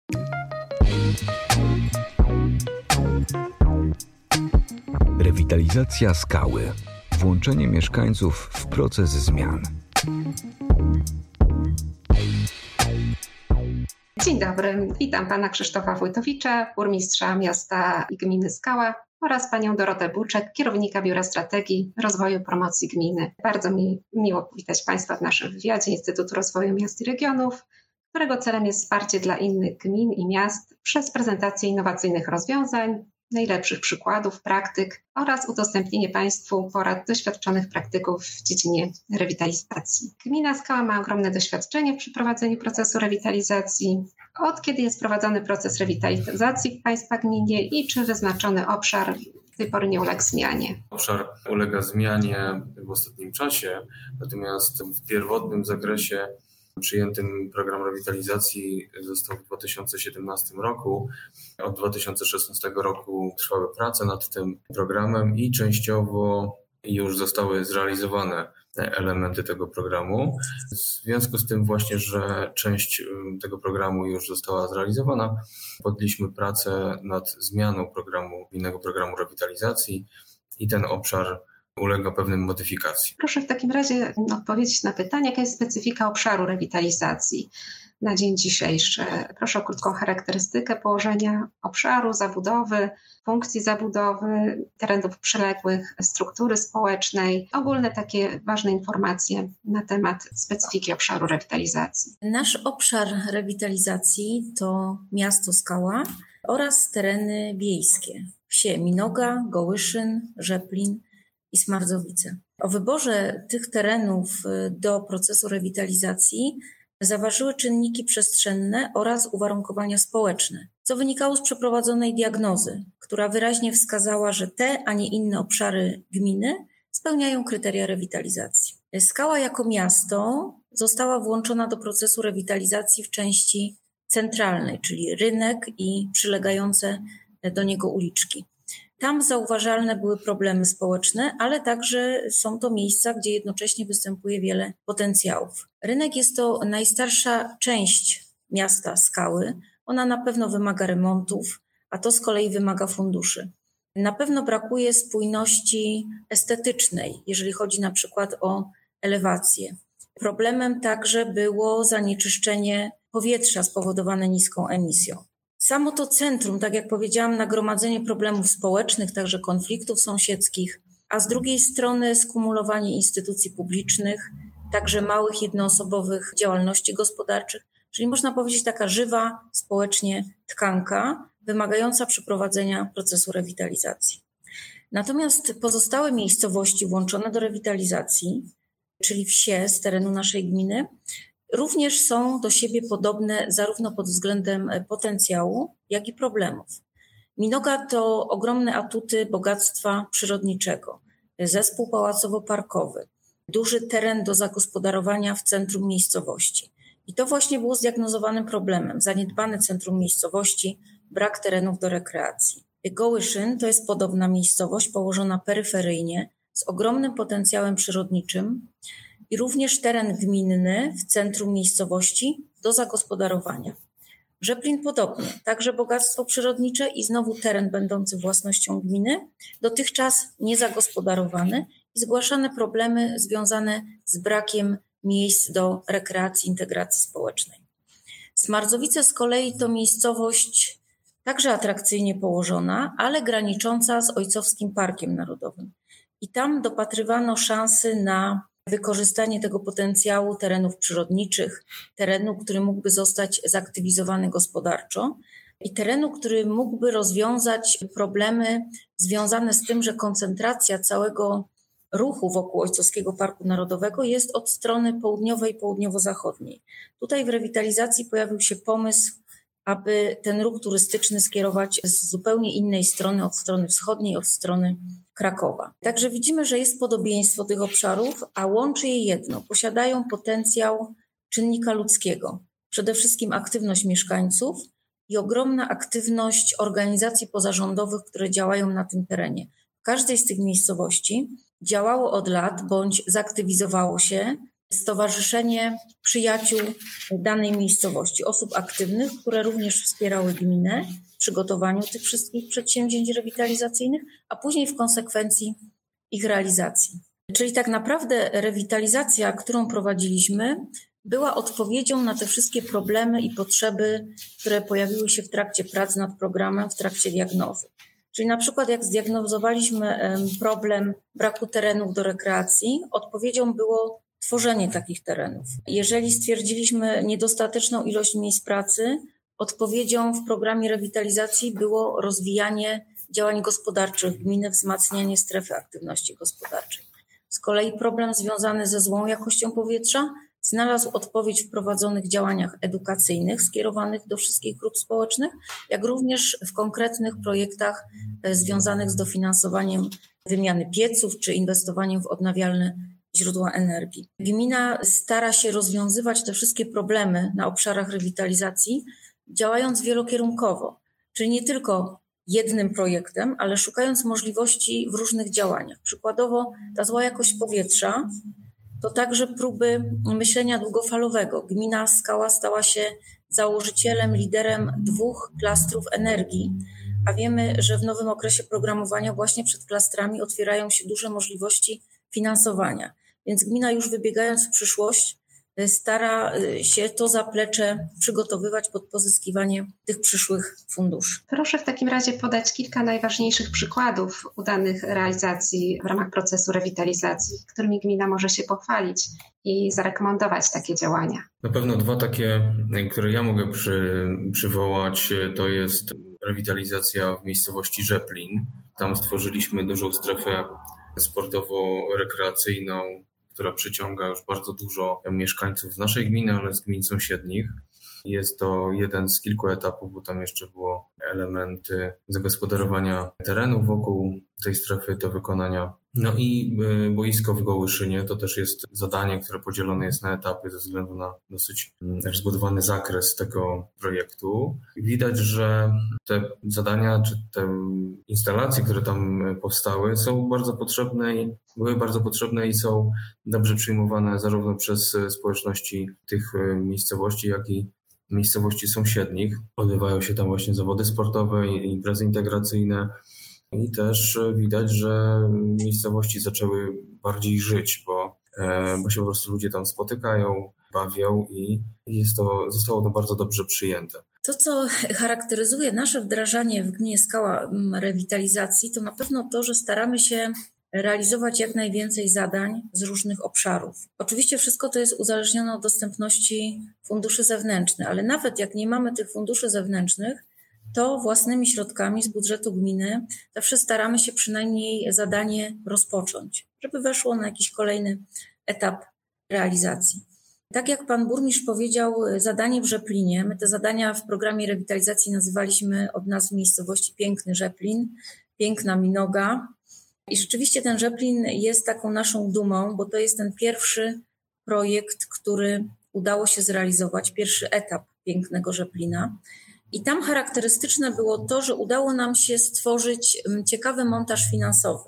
Rewitalizacja skały. Włączenie mieszkańców w proces zmian. Dzień dobry, witam pana Krzysztofa Wójtowicza, burmistrza miasta i gminy Skała oraz panią Dorotę Buczek, kierownika Biura Strategii Rozwoju Promocji Gminy. Bardzo mi miło powitać państwa w naszym wywiadzie Instytutu Rozwoju Miast i Regionów, którego celem jest wsparcie dla innych gmin i miast przez prezentację innowacyjnych rozwiązań, najlepszych przykładów, praktyk oraz udostępnienie państwu porad doświadczonych praktyków w dziedzinie rewitalizacji. Gmina Skała ma ogromne doświadczenie w przeprowadzeniu procesu rewitalizacji. Od kiedy jest prowadzony proces rewitalizacji w państwa gminie i czy wyznaczony obszar do tej pory nie uległ zmianie? Obszar ulega zmianie w ostatnim czasie, natomiast w pierwotnym zakresie przyjętym program rewitalizacji został w 2017 roku. Od 2016 roku trwały prace nad tym programem i częściowo już zostały zrealizowane elementy tego programu. W związku z tym właśnie, że część tego programu już została zrealizowana, podjęliśmy pracę nad zmianą gminnego programu rewitalizacji i ten obszar ulega pewnym modyfikacji. Proszę w takim razie odpowiedzieć na pytanie, jaka jest specyfika obszaru rewitalizacji na dzień dzisiejszy. Proszę o krótką charakterystykę położenia obszaru, zabudowy, funkcji zabudowy, terenów przyległych, struktury społecznej, ogólne takie ważne informacje na temat specyfiki obszaru rewitalizacji. Nasz obszar rewitalizacji to miasto Skała oraz tereny wiejskie, wsie Minoga, Gołyszyn, Rzeplin i Smarzowice. O wyborze tych terenów do procesu rewitalizacji zaważyły czynniki przestrzenne oraz uwarunkowania społeczne, co wynikało z przeprowadzonej diagnozy, która wyraźnie wskazała, że te, a nie inne obszary gminy spełniają kryteria rewitalizacji. Skała jako miasto została włączona do procesu rewitalizacji w części centralnej, czyli rynek i przylegające do niego uliczki. Tam zauważalne były problemy społeczne, ale także są to miejsca, gdzie jednocześnie występuje wiele potencjałów. Rynek jest to najstarsza część miasta Skały. Ona na pewno wymaga remontów, a to z kolei wymaga funduszy. Na pewno brakuje spójności estetycznej, jeżeli chodzi na przykład o elewację. Problemem także było zanieczyszczenie powietrza spowodowane niską emisją. Samo to centrum, tak jak powiedziałam, nagromadzenie problemów społecznych, także konfliktów sąsiedzkich, a z drugiej strony skumulowanie instytucji publicznych, także małych, jednoosobowych działalności gospodarczych, czyli można powiedzieć taka żywa społecznie tkanka wymagająca przeprowadzenia procesu rewitalizacji. Natomiast pozostałe miejscowości włączone do rewitalizacji, czyli wsie z terenu naszej gminy, również są do siebie podobne zarówno pod względem potencjału, jak i problemów. Minoga to ogromne atuty bogactwa przyrodniczego, zespół pałacowo-parkowy, duży teren do zagospodarowania w centrum miejscowości. I to właśnie było zdiagnozowanym problemem. Zaniedbane centrum miejscowości, brak terenów do rekreacji. Gołyszyn to jest podobna miejscowość położona peryferyjnie z ogromnym potencjałem przyrodniczym, i również teren gminny w centrum miejscowości do zagospodarowania. Rzeplin podobnie, także bogactwo przyrodnicze i znowu teren będący własnością gminy, dotychczas niezagospodarowany i zgłaszane problemy związane z brakiem miejsc do rekreacji, integracji społecznej. Smarzowice z kolei to miejscowość także atrakcyjnie położona, ale granicząca z Ojcowskim Parkiem Narodowym. I tam dopatrywano szansy na wykorzystanie tego potencjału terenów przyrodniczych, terenu, który mógłby zostać zaktywizowany gospodarczo i terenu, który mógłby rozwiązać problemy związane z tym, że koncentracja całego ruchu wokół Ojcowskiego Parku Narodowego jest od strony południowej i południowo-zachodniej. Tutaj w rewitalizacji pojawił się pomysł, aby ten ruch turystyczny skierować z zupełnie innej strony, od strony wschodniej, od strony Krakowa. Także widzimy, że jest podobieństwo tych obszarów, a łączy je jedno. Posiadają potencjał czynnika ludzkiego. Przede wszystkim aktywność mieszkańców i ogromna aktywność organizacji pozarządowych, które działają na tym terenie. W każdej z tych miejscowości działało od lat bądź zaktywizowało się Stowarzyszenie Przyjaciół danej miejscowości, osób aktywnych, które również wspierały gminę w przygotowaniu tych wszystkich przedsięwzięć rewitalizacyjnych, a później w konsekwencji ich realizacji. Czyli tak naprawdę rewitalizacja, którą prowadziliśmy, była odpowiedzią na te wszystkie problemy i potrzeby, które pojawiły się w trakcie prac nad programem, w trakcie diagnozy. Czyli na przykład jak zdiagnozowaliśmy problem braku terenów do rekreacji, odpowiedzią było tworzenie takich terenów. Jeżeli stwierdziliśmy niedostateczną ilość miejsc pracy, odpowiedzią w programie rewitalizacji było rozwijanie działań gospodarczych gminy, wzmacnianie strefy aktywności gospodarczej. Z kolei problem związany ze złą jakością powietrza znalazł odpowiedź w prowadzonych działaniach edukacyjnych skierowanych do wszystkich grup społecznych, jak również w konkretnych projektach związanych z dofinansowaniem wymiany pieców czy inwestowaniem w odnawialne źródła energii. Gmina stara się rozwiązywać te wszystkie problemy na obszarach rewitalizacji, działając wielokierunkowo, czyli nie tylko jednym projektem, ale szukając możliwości w różnych działaniach. Przykładowo ta zła jakość powietrza to także próby myślenia długofalowego. Gmina Skała stała się założycielem, liderem 2 klastrów energii, a wiemy, że w nowym okresie programowania właśnie przed klastrami otwierają się duże możliwości finansowania. Więc gmina już wybiegając w przyszłość stara się to zaplecze przygotowywać pod pozyskiwanie tych przyszłych funduszy. Proszę w takim razie podać kilka najważniejszych przykładów udanych realizacji w ramach procesu rewitalizacji, którymi gmina może się pochwalić i zarekomendować takie działania. Na pewno 2 takie, które ja mogę przywołać, to jest rewitalizacja w miejscowości Rzeplin. Tam stworzyliśmy dużą strefę sportowo-rekreacyjną, która przyciąga już bardzo dużo mieszkańców z naszej gminy, ale z gmin sąsiednich. Jest to jeden z kilku etapów, bo tam jeszcze było elementy zagospodarowania terenów wokół tej strefy do wykonania. No i boisko w Gołyszynie to też jest zadanie, które podzielone jest na etapy ze względu na dosyć rozbudowany zakres tego projektu. Widać, że te zadania czy te instalacje, które tam powstały, są bardzo potrzebne i były bardzo potrzebne i są dobrze przyjmowane zarówno przez społeczności tych miejscowości, jak i miejscowości sąsiednich. Odbywają się tam właśnie zawody sportowe i imprezy integracyjne. I też widać, że miejscowości zaczęły bardziej żyć, bo się po prostu ludzie tam spotykają, bawią i zostało to bardzo dobrze przyjęte. To, co charakteryzuje nasze wdrażanie w gminie Skała rewitalizacji, to na pewno to, że staramy się realizować jak najwięcej zadań z różnych obszarów. Oczywiście wszystko to jest uzależnione od dostępności funduszy zewnętrznych, ale nawet jak nie mamy tych funduszy zewnętrznych, to własnymi środkami z budżetu gminy zawsze staramy się przynajmniej zadanie rozpocząć, żeby weszło na jakiś kolejny etap realizacji. Tak jak pan burmistrz powiedział, zadanie w Rzeplinie, my te zadania w programie rewitalizacji nazywaliśmy od nazwy miejscowości Piękny Rzeplin, Piękna Minoga. I rzeczywiście ten Rzeplin jest taką naszą dumą, bo to jest ten pierwszy projekt, który udało się zrealizować, pierwszy etap Pięknego Rzeplina. I tam charakterystyczne było to, że udało nam się stworzyć ciekawy montaż finansowy.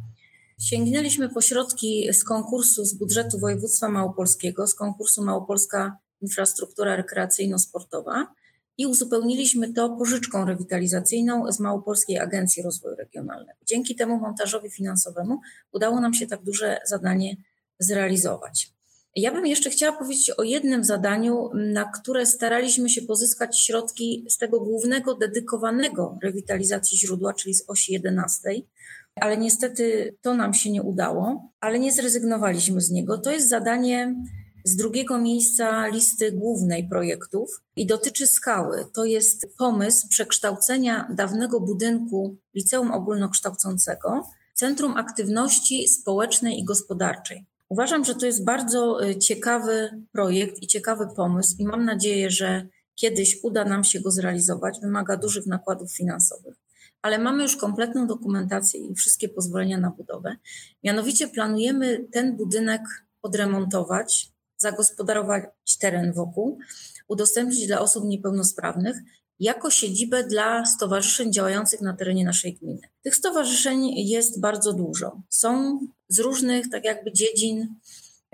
Sięgnęliśmy po środki z konkursu z budżetu województwa małopolskiego, z konkursu Małopolska Infrastruktura Rekreacyjno-Sportowa i uzupełniliśmy to pożyczką rewitalizacyjną z Małopolskiej Agencji Rozwoju Regionalnego. Dzięki temu montażowi finansowemu udało nam się tak duże zadanie zrealizować. Ja bym jeszcze chciała powiedzieć o jednym zadaniu, na które staraliśmy się pozyskać środki z tego głównego dedykowanego rewitalizacji źródła, czyli z osi 11, ale niestety to nam się nie udało, ale nie zrezygnowaliśmy z niego. To jest zadanie z 2. miejsca listy głównej projektów i dotyczy Skały. To jest pomysł przekształcenia dawnego budynku Liceum Ogólnokształcącego w Centrum Aktywności Społecznej i Gospodarczej. Uważam, że to jest bardzo ciekawy projekt i ciekawy pomysł i mam nadzieję, że kiedyś uda nam się go zrealizować. Wymaga dużych nakładów finansowych, ale mamy już kompletną dokumentację i wszystkie pozwolenia na budowę. Mianowicie planujemy ten budynek odremontować, zagospodarować teren wokół, udostępnić dla osób niepełnosprawnych jako siedzibę dla stowarzyszeń działających na terenie naszej gminy. Tych stowarzyszeń jest bardzo dużo. Są z różnych tak jakby dziedzin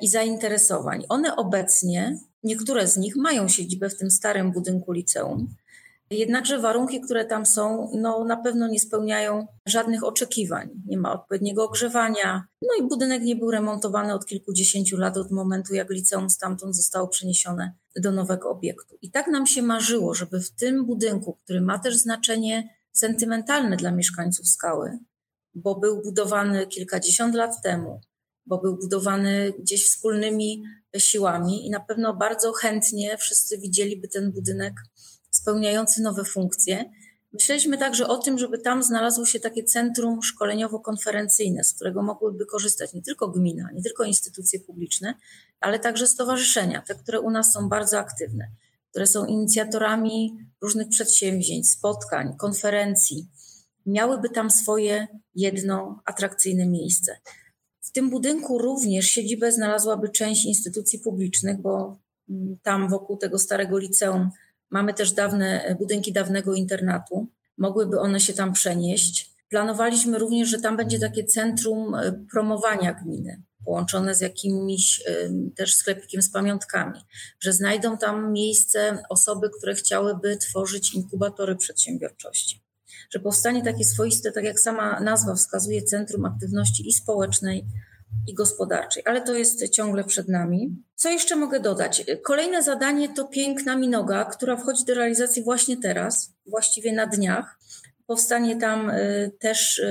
i zainteresowań. One obecnie, niektóre z nich mają siedzibę w tym starym budynku liceum, jednakże warunki, które tam są, na pewno nie spełniają żadnych oczekiwań. Nie ma odpowiedniego ogrzewania, i budynek nie był remontowany od kilkudziesięciu lat, od momentu jak liceum stamtąd zostało przeniesione do nowego obiektu. I tak nam się marzyło, żeby w tym budynku, który ma też znaczenie sentymentalne dla mieszkańców Skały, bo był budowany kilkadziesiąt lat temu, bo był budowany gdzieś wspólnymi siłami i na pewno bardzo chętnie wszyscy widzieliby ten budynek spełniający nowe funkcje. Myśleliśmy także o tym, żeby tam znalazło się takie centrum szkoleniowo-konferencyjne, z którego mogłyby korzystać nie tylko gmina, nie tylko instytucje publiczne, ale także stowarzyszenia, te, które u nas są bardzo aktywne, które są inicjatorami różnych przedsięwzięć, spotkań, konferencji. Miałyby tam swoje jedno atrakcyjne miejsce. W tym budynku również siedzibę znalazłaby część instytucji publicznych, bo tam wokół tego starego liceum mamy też budynki dawnego internatu. Mogłyby one się tam przenieść. Planowaliśmy również, że tam będzie takie centrum promowania gminy, połączone z jakimś też sklepikiem z pamiątkami, że znajdą tam miejsce osoby, które chciałyby tworzyć inkubatory przedsiębiorczości. Że powstanie takie swoiste, tak jak sama nazwa wskazuje, centrum aktywności i społecznej, i gospodarczej, ale to jest ciągle przed nami. Co jeszcze mogę dodać? Kolejne zadanie to piękna Minoga, która wchodzi do realizacji właśnie teraz, właściwie na dniach. Powstanie tam też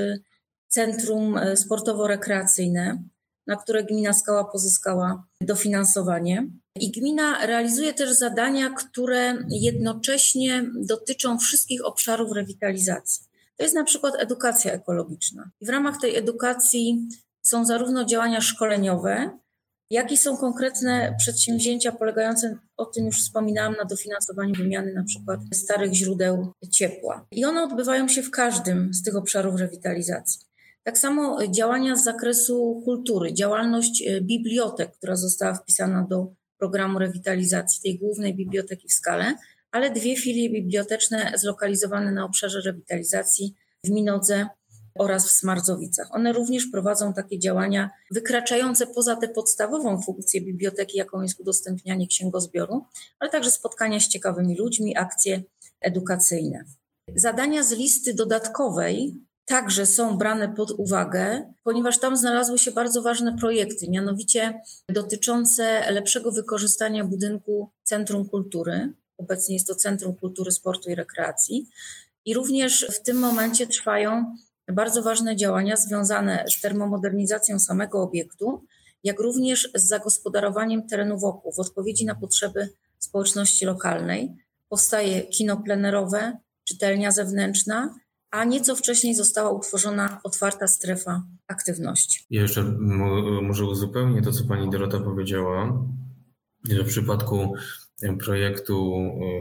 centrum sportowo-rekreacyjne, na które gmina Skała pozyskała dofinansowanie. I gmina realizuje też zadania, które jednocześnie dotyczą wszystkich obszarów rewitalizacji. To jest na przykład edukacja ekologiczna. I w ramach tej edukacji są zarówno działania szkoleniowe, jak i są konkretne przedsięwzięcia polegające, o tym już wspominałam, na dofinansowaniu wymiany na przykład starych źródeł ciepła. I one odbywają się w każdym z tych obszarów rewitalizacji. Tak samo działania z zakresu kultury, działalność bibliotek, która została wpisana do programu rewitalizacji tej głównej biblioteki w Skale, ale 2 filie biblioteczne zlokalizowane na obszarze rewitalizacji w Minodze oraz w Smardzowicach. One również prowadzą takie działania wykraczające poza tę podstawową funkcję biblioteki, jaką jest udostępnianie księgozbioru, ale także spotkania z ciekawymi ludźmi, akcje edukacyjne. Zadania z listy dodatkowej także są brane pod uwagę, ponieważ tam znalazły się bardzo ważne projekty, mianowicie dotyczące lepszego wykorzystania budynku Centrum Kultury. Obecnie jest to Centrum Kultury, Sportu i Rekreacji. I również w tym momencie trwają bardzo ważne działania związane z termomodernizacją samego obiektu, jak również z zagospodarowaniem terenu wokół. W odpowiedzi na potrzeby społeczności lokalnej powstaje kino plenerowe, czytelnia zewnętrzna, a nieco wcześniej została utworzona otwarta strefa aktywności. Ja jeszcze może uzupełnię to, co pani Dorota powiedziała, że w przypadku projektu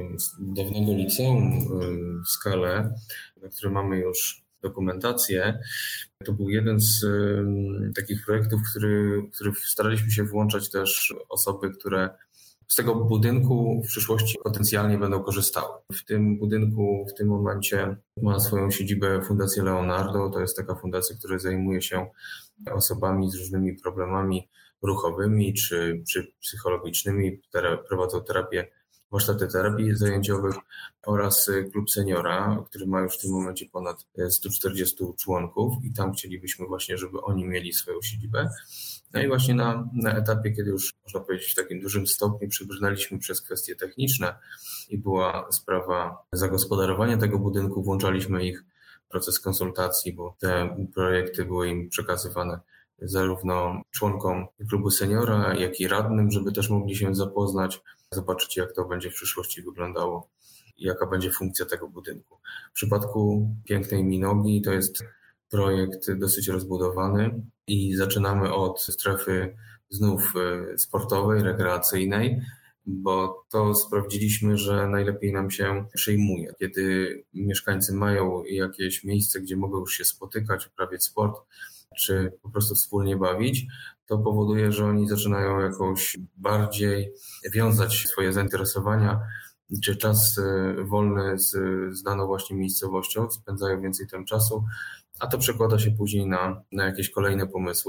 dawnego liceum w Skale, na który mamy już dokumentację, to był jeden z takich projektów, w których staraliśmy się włączać też osoby, które z tego budynku w przyszłości potencjalnie będą korzystały. W tym budynku w tym momencie ma swoją siedzibę Fundacja Leonardo. To jest taka fundacja, która zajmuje się osobami z różnymi problemami ruchowymi czy psychologicznymi, prowadzą warsztaty terapii zajęciowych oraz Klub Seniora, który ma już w tym momencie ponad 140 członków i tam chcielibyśmy właśnie, żeby oni mieli swoją siedzibę. No i właśnie na etapie, kiedy już można powiedzieć w takim dużym stopniu przebrnęliśmy przez kwestie techniczne i była sprawa zagospodarowania tego budynku, włączaliśmy ich w proces konsultacji, bo te projekty były im przekazywane zarówno członkom Klubu Seniora, jak i radnym, żeby też mogli się zapoznać, zobaczyć jak to będzie w przyszłości wyglądało i jaka będzie funkcja tego budynku. W przypadku pięknej Minogi to jest projekt dosyć rozbudowany i zaczynamy od strefy znów sportowej, rekreacyjnej, bo to sprawdziliśmy, że najlepiej nam się przyjmuje. Kiedy mieszkańcy mają jakieś miejsce, gdzie mogą już się spotykać, uprawiać sport, czy po prostu wspólnie bawić, to powoduje, że oni zaczynają jakoś bardziej wiązać swoje zainteresowania, czy czas wolny z daną właśnie miejscowością, spędzają więcej tam czasu, a to przekłada się później na jakieś kolejne pomysły.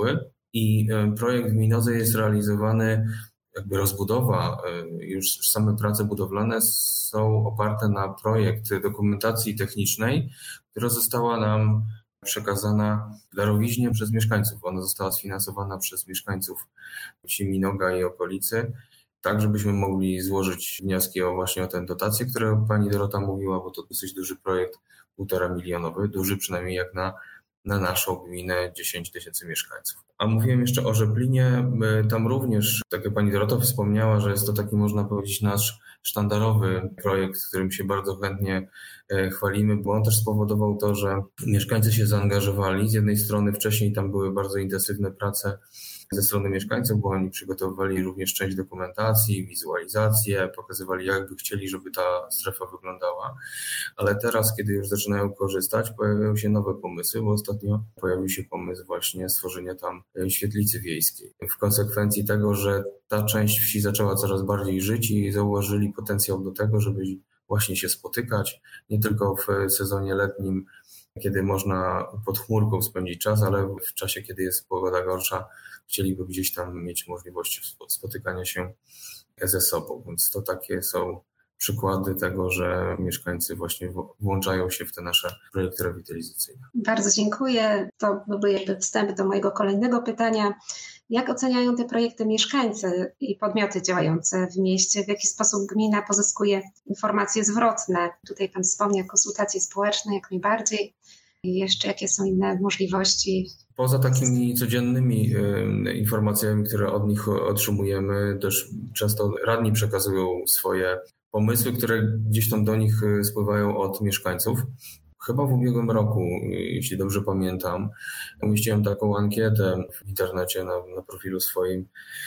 I projekt w Minodze jest realizowany, jakby rozbudowa, już same prace budowlane są oparte na projekt dokumentacji technicznej, która została nam przekazana w darowiźnie przez mieszkańców. Ona została sfinansowana przez mieszkańców wsi Minoga i okolicy, tak żebyśmy mogli złożyć wnioski właśnie o tę dotację, o której pani Dorota mówiła, bo to dosyć duży projekt, 1,5 milionowy, duży przynajmniej jak na naszą gminę 10 000 mieszkańców. A mówiłem jeszcze o Rzeplinie, tam również, tak jak pani Dorota wspomniała, że jest to taki, można powiedzieć, nasz sztandarowy projekt, którym się bardzo chętnie chwalimy, bo on też spowodował to, że mieszkańcy się zaangażowali. Z jednej strony wcześniej tam były bardzo intensywne prace ze strony mieszkańców, bo oni przygotowywali również część dokumentacji, wizualizację, pokazywali, jak by chcieli, żeby ta strefa wyglądała. Ale teraz, kiedy już zaczynają korzystać, pojawiają się nowe pomysły, bo ostatnio pojawił się pomysł właśnie stworzenia tam świetlicy wiejskiej. W konsekwencji tego, że ta część wsi zaczęła coraz bardziej żyć i zauważyli potencjał do tego, żeby właśnie się spotykać, nie tylko w sezonie letnim, kiedy można pod chmurką spędzić czas, ale w czasie, kiedy jest pogoda gorsza, chcieliby gdzieś tam mieć możliwość spotykania się ze sobą. Więc to takie są przykłady tego, że mieszkańcy właśnie włączają się w te nasze projekty rewitalizacyjne. Bardzo dziękuję. To byłby jakby wstęp do mojego kolejnego pytania. Jak oceniają te projekty mieszkańcy i podmioty działające w mieście? W jaki sposób gmina pozyskuje informacje zwrotne? Tutaj pan wspomniał konsultacje społeczne, jak najbardziej. I jeszcze jakie są inne możliwości? Poza takimi codziennymi informacjami, które od nich otrzymujemy, też często radni przekazują swoje pomysły, które gdzieś tam do nich spływają od mieszkańców. Chyba w ubiegłym roku, jeśli dobrze pamiętam, umieściłem taką ankietę w internecie na profilu swoim,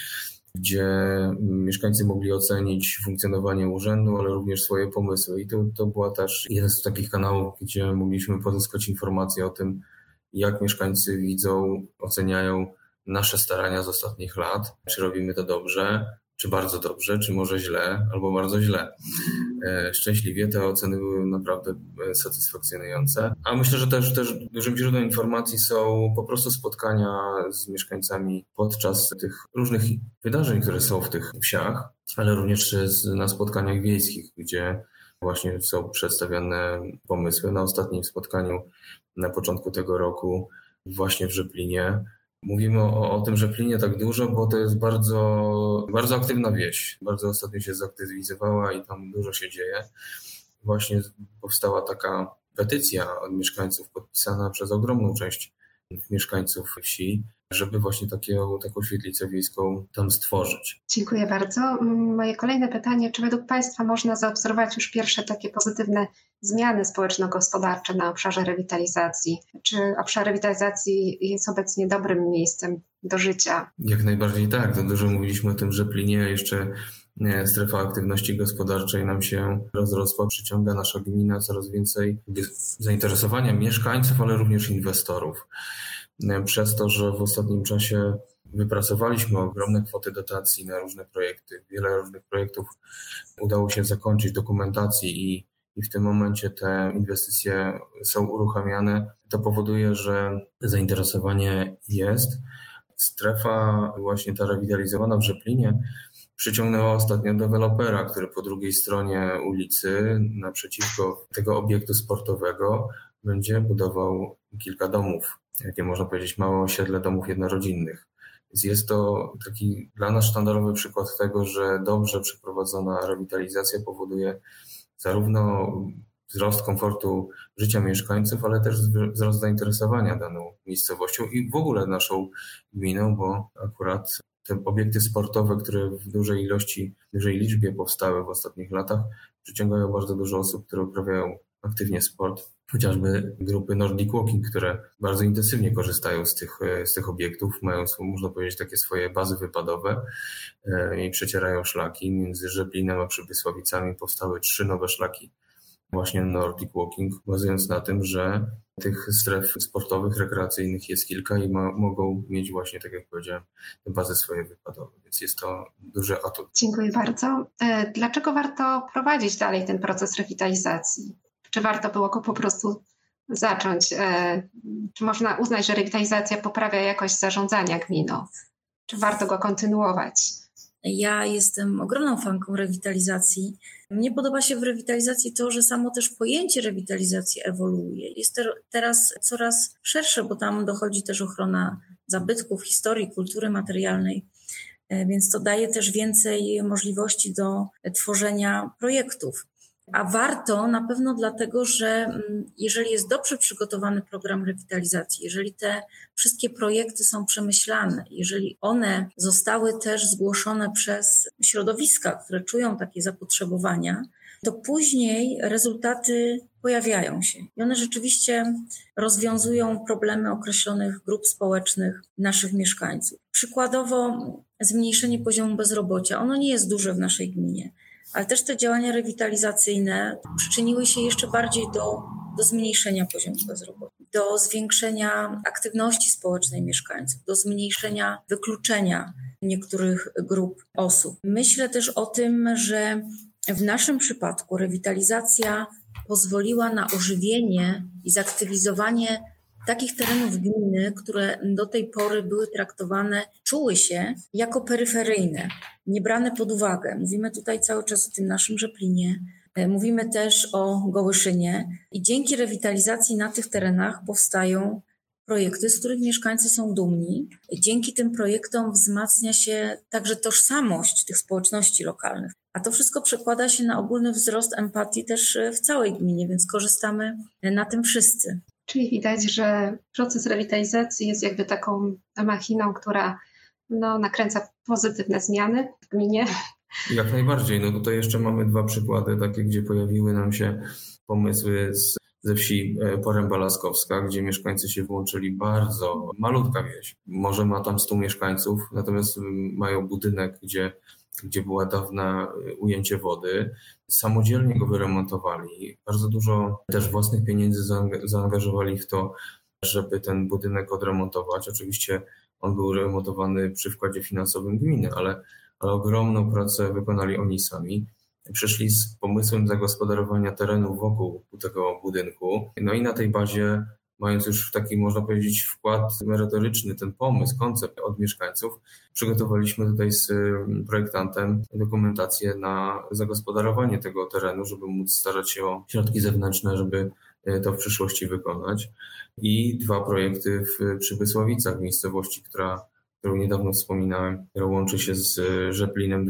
gdzie mieszkańcy mogli ocenić funkcjonowanie urzędu, ale również swoje pomysły. I to była też jeden z takich kanałów, gdzie mogliśmy pozyskać informacje o tym, jak mieszkańcy widzą, oceniają nasze starania z ostatnich lat, czy robimy to dobrze, czy bardzo dobrze, czy może źle, albo bardzo źle. Szczęśliwie te oceny były naprawdę satysfakcjonujące. A myślę, że też dużym źródłem informacji są po prostu spotkania z mieszkańcami podczas tych różnych wydarzeń, które są w tych wsiach, ale również na spotkaniach wiejskich, gdzie właśnie są przedstawiane pomysły. Na ostatnim spotkaniu na początku tego roku właśnie w Rzeplinie. Mówimy o tym Rzeplinie tak dużo, bo to jest bardzo, bardzo aktywna wieś. Bardzo ostatnio się zaktywizowała i tam dużo się dzieje. Właśnie powstała taka petycja od mieszkańców podpisana przez ogromną część mieszkańców wsi, żeby właśnie taką świetlicę wiejską tam stworzyć. Dziękuję bardzo. Moje kolejne pytanie, czy według Państwa można zaobserwować już pierwsze takie pozytywne zmiany społeczno-gospodarcze na obszarze rewitalizacji? Czy obszar rewitalizacji jest obecnie dobrym miejscem do życia? Jak najbardziej tak. To dużo mówiliśmy o tym Rzeplinie, jeszcze strefa aktywności gospodarczej nam się rozrosła, przyciąga nasza gmina coraz więcej zainteresowania mieszkańców, ale również inwestorów. Przez to, że w ostatnim czasie wypracowaliśmy ogromne kwoty dotacji na różne projekty, wiele różnych projektów udało się zakończyć dokumentacji i w tym momencie te inwestycje są uruchamiane. To powoduje, że zainteresowanie jest. Strefa właśnie ta rewitalizowana w Rzeplinie przyciągnęła ostatnio dewelopera, który po drugiej stronie ulicy, naprzeciwko tego obiektu sportowego, będzie budował kilka domów, jakie można powiedzieć małe osiedle domów jednorodzinnych. Więc jest to taki dla nas sztandarowy przykład tego, że dobrze przeprowadzona rewitalizacja powoduje zarówno wzrost komfortu życia mieszkańców, ale też wzrost zainteresowania daną miejscowością i w ogóle naszą gminą, bo akurat te obiekty sportowe, które w dużej liczbie powstały w ostatnich latach, przyciągają bardzo dużo osób, które uprawiają aktywnie sport. Chociażby grupy Nordic Walking, które bardzo intensywnie korzystają z tych obiektów, mają, można powiedzieć, takie swoje bazy wypadowe i przecierają szlaki. Między Rzeplinem a Przybysławicami powstały 3 nowe szlaki właśnie Nordic Walking, bazując na tym, że tych stref sportowych, rekreacyjnych jest kilka i mogą mieć właśnie, tak jak powiedziałem, te bazy swoje wypadowe, więc jest to duży atut. Dziękuję bardzo. Dlaczego warto prowadzić dalej ten proces rewitalizacji? Czy warto było go po prostu zacząć? Czy można uznać, że rewitalizacja poprawia jakość zarządzania gminą? Czy warto go kontynuować? Ja jestem ogromną fanką rewitalizacji. Mnie podoba się w rewitalizacji to, że samo też pojęcie rewitalizacji ewoluuje. Jest teraz coraz szersze, bo tam dochodzi też ochrona zabytków, historii, kultury materialnej, więc to daje też więcej możliwości do tworzenia projektów. A warto na pewno dlatego, że jeżeli jest dobrze przygotowany program rewitalizacji, jeżeli te wszystkie projekty są przemyślane, jeżeli one zostały też zgłoszone przez środowiska, które czują takie zapotrzebowania, to później rezultaty pojawiają się. I one rzeczywiście rozwiązują problemy określonych grup społecznych naszych mieszkańców. Przykładowo zmniejszenie poziomu bezrobocia. Ono nie jest duże w naszej gminie, ale też te działania rewitalizacyjne przyczyniły się jeszcze bardziej do zmniejszenia poziomu bezrobocia, do zwiększenia aktywności społecznej mieszkańców, do zmniejszenia wykluczenia niektórych grup osób. Myślę też o tym, że w naszym przypadku rewitalizacja pozwoliła na ożywienie i zaktywizowanie takich terenów gminy, które do tej pory były traktowane, czuły się jako peryferyjne, nie brane pod uwagę. Mówimy tutaj cały czas o tym naszym Rzeplinie, mówimy też o Gołyszynie i dzięki rewitalizacji na tych terenach powstają projekty, z których mieszkańcy są dumni. Dzięki tym projektom wzmacnia się także tożsamość tych społeczności lokalnych. A to wszystko przekłada się na ogólny wzrost empatii też w całej gminie, więc korzystamy na tym wszyscy. Czyli widać, że proces rewitalizacji jest jakby taką machiną, która nakręca pozytywne zmiany w gminie. Jak najbardziej. Tutaj jeszcze mamy 2 przykłady, takie, gdzie pojawiły nam się pomysły ze wsi Poręba Laskowska, gdzie mieszkańcy się włączyli, bardzo malutka wieś. Może ma tam 100 mieszkańców, natomiast mają budynek, gdzie była dawne ujęcie wody. Samodzielnie go wyremontowali. Bardzo dużo też własnych pieniędzy zaangażowali w to, żeby ten budynek odremontować. Oczywiście on był remontowany przy wkładzie finansowym gminy, ale ogromną pracę wykonali oni sami. Przyszli z pomysłem zagospodarowania terenu wokół tego budynku. I na tej bazie, mając już taki, można powiedzieć, wkład merytoryczny, ten pomysł, koncept od mieszkańców, przygotowaliśmy tutaj z projektantem dokumentację na zagospodarowanie tego terenu, żeby móc starać się o środki zewnętrzne, żeby to w przyszłości wykonać. I 2 projekty w Przybysławicach, miejscowości, którą niedawno wspominałem, która łączy się z Rzeplinem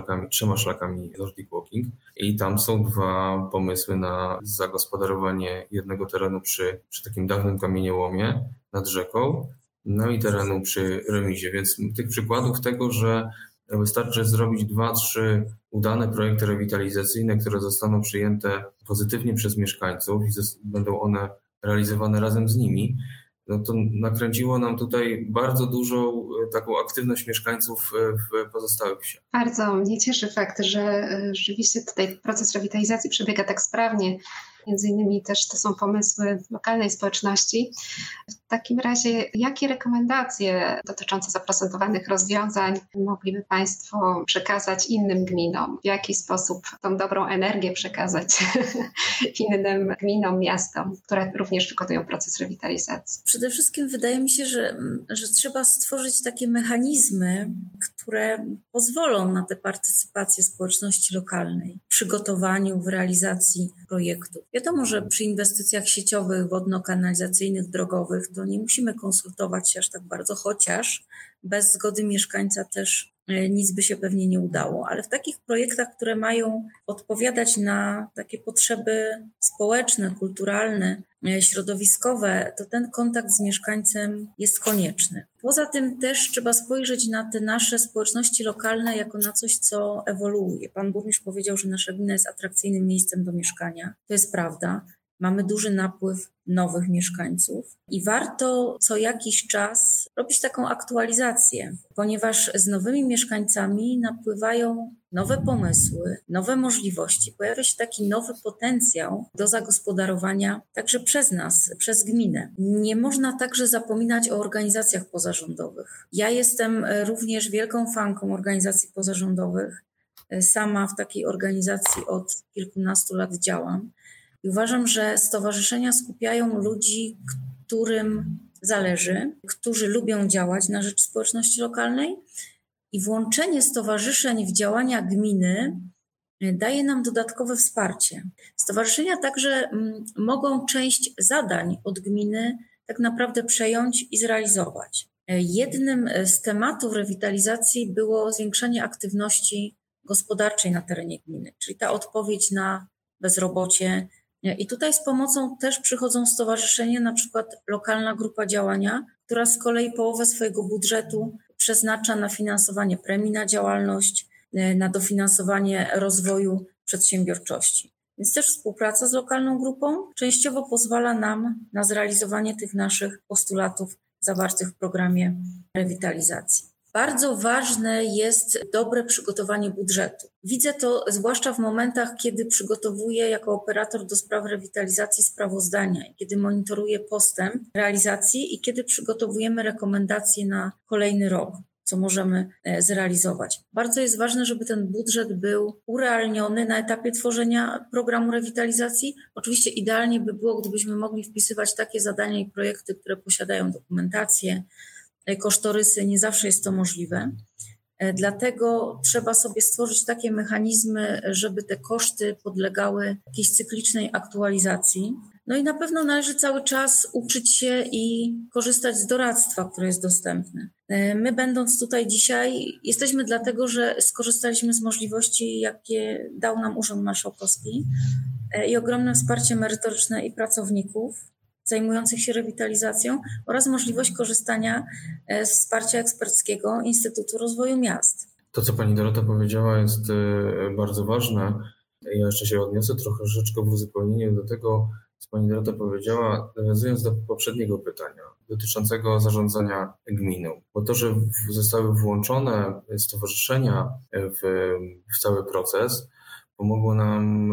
3 szlakami Nordic Walking. I tam są 2 pomysły na zagospodarowanie jednego terenu przy takim dawnym kamieniołomie nad rzeką, i terenu przy remizie. Więc tych przykładów tego, że wystarczy zrobić 2-3 udane projekty rewitalizacyjne, które zostaną przyjęte pozytywnie przez mieszkańców i będą one realizowane razem z nimi, to nakręciło nam tutaj bardzo dużą taką aktywność mieszkańców w pozostałych wsiach. Bardzo mnie cieszy fakt, że rzeczywiście tutaj proces rewitalizacji przebiega tak sprawnie. Między innymi też to są pomysły lokalnej społeczności. W takim razie, jakie rekomendacje dotyczące zaprezentowanych rozwiązań mogliby Państwo przekazać innym gminom? W jaki sposób tą dobrą energię przekazać innym gminom, miastom, które również wykonują proces rewitalizacji? Przede wszystkim wydaje mi się, że trzeba stworzyć takie mechanizmy, które pozwolą na tę partycypację społeczności lokalnej w przygotowaniu, w realizacji projektów. Wiadomo, że przy inwestycjach sieciowych, wodno-kanalizacyjnych, drogowych to nie musimy konsultować się aż tak bardzo, chociaż bez zgody mieszkańca też nic by się pewnie nie udało. Ale w takich projektach, które mają odpowiadać na takie potrzeby społeczne, kulturalne, środowiskowe, to ten kontakt z mieszkańcem jest konieczny. Poza tym też trzeba spojrzeć na te nasze społeczności lokalne jako na coś, co ewoluuje. Pan burmistrz powiedział, że nasza gmina jest atrakcyjnym miejscem do mieszkania. To jest prawda. Mamy duży napływ nowych mieszkańców i warto co jakiś czas robić taką aktualizację, ponieważ z nowymi mieszkańcami napływają nowe pomysły, nowe możliwości. Pojawia się taki nowy potencjał do zagospodarowania także przez nas, przez gminę. Nie można także zapominać o organizacjach pozarządowych. Ja jestem również wielką fanką organizacji pozarządowych. Sama w takiej organizacji od kilkunastu lat działam. I uważam, że stowarzyszenia skupiają ludzi, którym zależy, którzy lubią działać na rzecz społeczności lokalnej i włączenie stowarzyszeń w działania gminy daje nam dodatkowe wsparcie. Stowarzyszenia także mogą część zadań od gminy tak naprawdę przejąć i zrealizować. Jednym z tematów rewitalizacji było zwiększanie aktywności gospodarczej na terenie gminy, czyli ta odpowiedź na bezrobocie. I tutaj z pomocą też przychodzą stowarzyszenia, na przykład lokalna grupa działania, która z kolei połowę swojego budżetu przeznacza na finansowanie premii na działalność, na dofinansowanie rozwoju przedsiębiorczości. Więc też współpraca z lokalną grupą częściowo pozwala nam na zrealizowanie tych naszych postulatów zawartych w programie rewitalizacji. Bardzo ważne jest dobre przygotowanie budżetu. Widzę to zwłaszcza w momentach, kiedy przygotowuję jako operator do spraw rewitalizacji sprawozdania, kiedy monitoruję postęp realizacji i kiedy przygotowujemy rekomendacje na kolejny rok, co możemy zrealizować. Bardzo jest ważne, żeby ten budżet był urealniony na etapie tworzenia programu rewitalizacji. Oczywiście idealnie by było, gdybyśmy mogli wpisywać takie zadania i projekty, które posiadają dokumentację, kosztorysy. Nie zawsze jest to możliwe. Dlatego trzeba sobie stworzyć takie mechanizmy, żeby te koszty podlegały jakiejś cyklicznej aktualizacji. No i na pewno należy cały czas uczyć się i korzystać z doradztwa, które jest dostępne. My będąc tutaj dzisiaj jesteśmy dlatego, że skorzystaliśmy z możliwości, jakie dał nam Urząd Marszałkowski i ogromne wsparcie merytoryczne i pracowników zajmujących się rewitalizacją oraz możliwość korzystania z wsparcia eksperckiego Instytutu Rozwoju Miast. To, co pani Dorota powiedziała, jest bardzo ważne. Ja jeszcze się odniosę troszeczkę w uzupełnieniu do tego, co pani Dorota powiedziała, nawiązując do poprzedniego pytania dotyczącego zarządzania gminą. Bo to, że zostały włączone stowarzyszenia w cały proces, pomogło nam,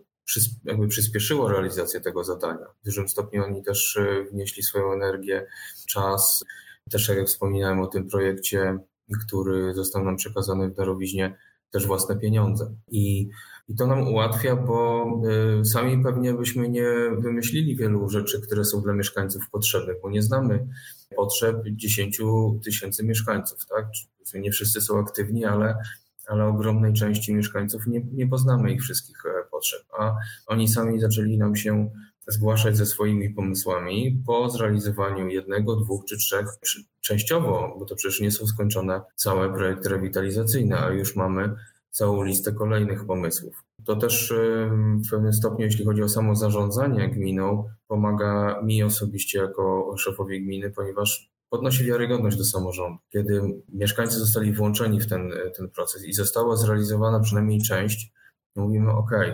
przyspieszyło realizację tego zadania. W dużym stopniu oni też wnieśli swoją energię, czas. Też jak wspominałem o tym projekcie, który został nam przekazany w darowiźnie, też własne pieniądze. I to nam ułatwia, bo sami pewnie byśmy nie wymyślili wielu rzeczy, które są dla mieszkańców potrzebne, bo nie znamy potrzeb 10 000 mieszkańców, tak? Nie wszyscy są aktywni, ale ogromnej części mieszkańców nie poznamy ich wszystkich potrzeb, a oni sami zaczęli nam się zgłaszać ze swoimi pomysłami po zrealizowaniu 1, 2 czy 3, częściowo, bo to przecież nie są skończone całe projekty rewitalizacyjne, a już mamy całą listę kolejnych pomysłów. To też w pewnym stopniu, jeśli chodzi o samo zarządzanie gminą, pomaga mi osobiście jako szefowi gminy, ponieważ podnosi wiarygodność do samorządu. Kiedy mieszkańcy zostali włączeni w ten proces i została zrealizowana przynajmniej część, mówimy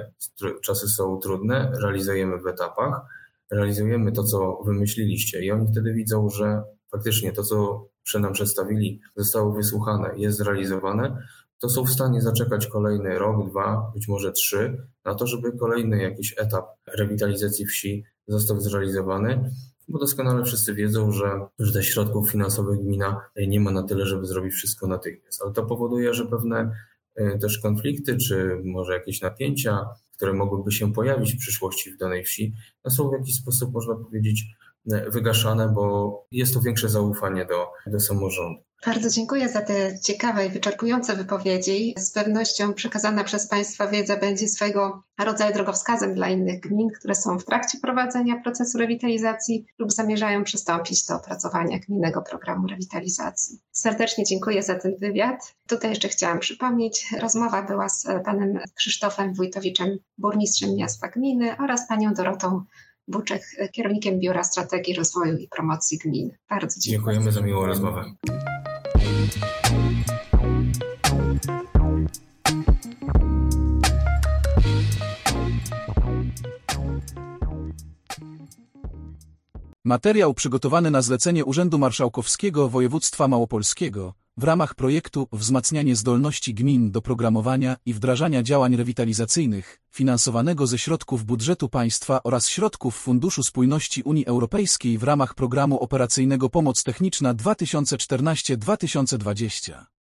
czasy są trudne, realizujemy w etapach, realizujemy to, co wymyśliliście i oni wtedy widzą, że faktycznie to, co nam przedstawili, zostało wysłuchane, jest zrealizowane, to są w stanie zaczekać kolejny rok, 2, być może 3, na to, żeby kolejny jakiś etap rewitalizacji wsi został zrealizowany, bo doskonale wszyscy wiedzą, że tych środków finansowych gmina nie ma na tyle, żeby zrobić wszystko natychmiast. Ale to powoduje, że pewne też konflikty, czy może jakieś napięcia, które mogłyby się pojawić w przyszłości w danej wsi, są w jakiś sposób, można powiedzieć, wygaszane, bo jest to większe zaufanie do samorządu. Bardzo dziękuję za te ciekawe i wyczerpujące wypowiedzi. Z pewnością przekazana przez Państwa wiedza będzie swego rodzaju drogowskazem dla innych gmin, które są w trakcie prowadzenia procesu rewitalizacji lub zamierzają przystąpić do opracowania gminnego programu rewitalizacji. Serdecznie dziękuję za ten wywiad. Tutaj jeszcze chciałam przypomnieć, rozmowa była z panem Krzysztofem Wójtowiczem, burmistrzem miasta gminy oraz panią Dorotą Buczek, kierownikiem Biura Strategii Rozwoju i Promocji Gmin. Bardzo dziękuję. Dziękujemy za miłą rozmowę. Materiał przygotowany na zlecenie Urzędu Marszałkowskiego Województwa Małopolskiego w ramach projektu Wzmacnianie zdolności gmin do programowania i wdrażania działań rewitalizacyjnych, finansowanego ze środków budżetu państwa oraz środków Funduszu Spójności Unii Europejskiej w ramach Programu Operacyjnego Pomoc Techniczna 2014-2020.